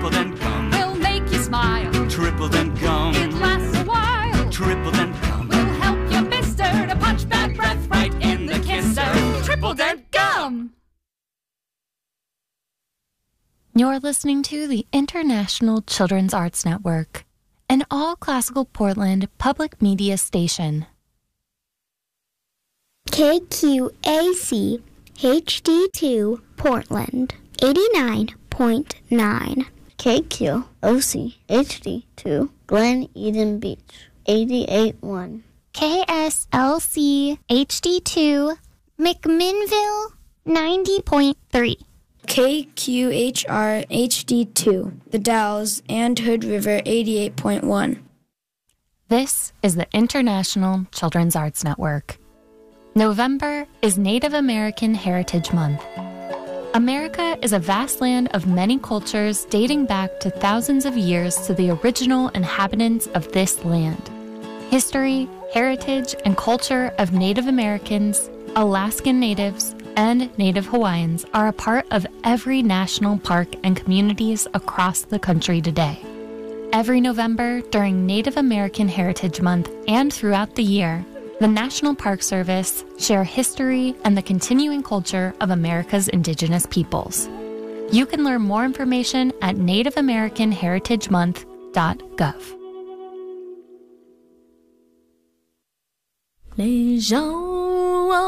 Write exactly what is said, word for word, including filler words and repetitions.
Triple Dent Gum will make you smile. Triple Dent Gum, It lasts a while. Triple Dent Gum Will help your mister to punch bad breath right in the kisser. Triple Dent Gum. You're listening to the International Children's Arts Network, an all-classical Portland public media station. K Q A C H D two Portland eighty-nine point nine. K Q O C H D two Glen Eden Beach eighty-eight point one. K S L C H D two McMinnville ninety point three. K Q H R H D two The Dalles and Hood River eighty-eight point one. This is the International Children's Arts Network. November is Native American Heritage Month. America is a vast land of many cultures dating back to thousands of years to the original inhabitants of this land. History, heritage, and culture of Native Americans, Alaskan Natives, and Native Hawaiians are a part of every national park and communities across the country today. Every November during Native American Heritage Month and throughout the year, the National Park Service share history and the continuing culture of America's indigenous peoples. You can learn more information at native american heritage month dot gov. Les gens